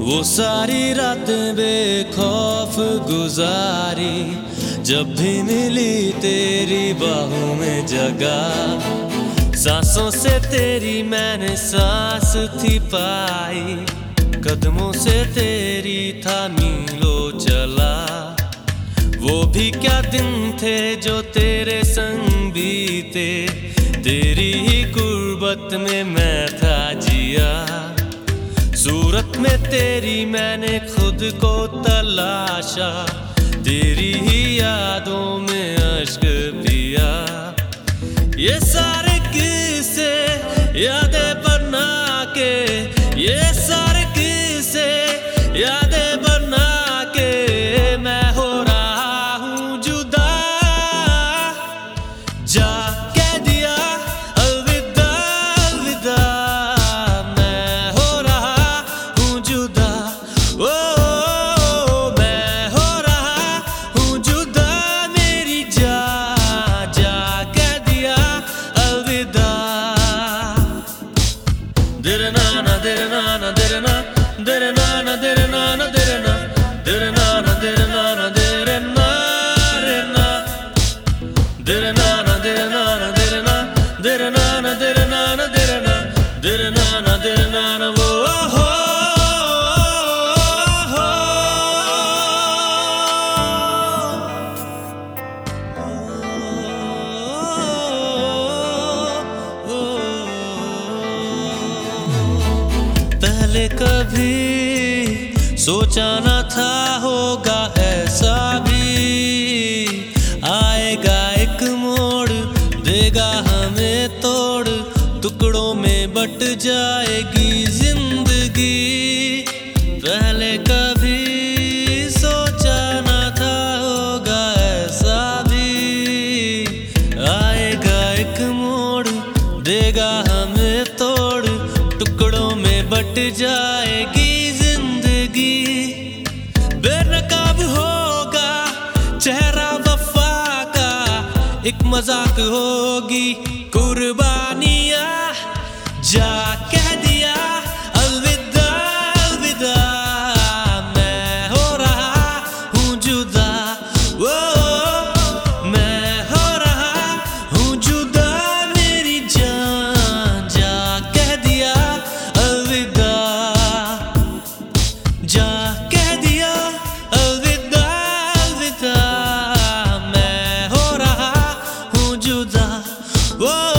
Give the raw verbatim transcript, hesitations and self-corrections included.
वो सारी रातें बेखौफ गुजारी, जब भी मिली तेरी बाहों में जगह। सांसों से तेरी मैंने सांस थी पाई, कदमों से तेरी था मीलों चला। वो भी क्या दिन थे जो तेरे संग बीते, तेरी ही गुर्बत में मैं था जिया। सूरत में तेरी मैंने खुद को तलाशा, तेरी ही यादों में अश्क पिया। ये सारे किस्से यादें बना के, ये सारे किस्से यादें बना के मैं हो रहा हूँ जुदा। जा कह दिया अलविदा अलविदा, मैं हो रहा हूँ जुदा। ओ मैं हो रहा हूँ जुदा, मेरी जा जा कह दिया अलविदा। दिर ना ना दिर ना ना दिर ना दिर ना ना दिर ना ना दिर ना दिर ना ना दिर ना ना दिर ना रे ना दिर ना ना दिर ना ना दिर ना दिर ना ना दिर ना ना दिर ना दिर ना ना दिर ना ना वो हो पहले कभी सोचा न था होगा ऐसा भी। आएगा एक मोड़, देगा हमें तोड़, टुकड़ों में बट जाएगी जिंदगी। पहले कभी सोचा न था होगा ऐसा भी। आएगा एक मोड़, देगा हमें तोड़, टुकड़ों में बट जाएगी जिंदगी। बेनकाब होगा चेहरा वफा का, एक मजाक होगी कुर्बानियां। जा कह दिया अलविदा अलविदा, मैं हो रहा हूँ जुदा। वो मैं हो रहा हूँ जुदा, मेरी जान जा कह दिया अलविदा। जा कह दिया अलविदा अलविदा, मैं हो रहा हूँ जुदा। वो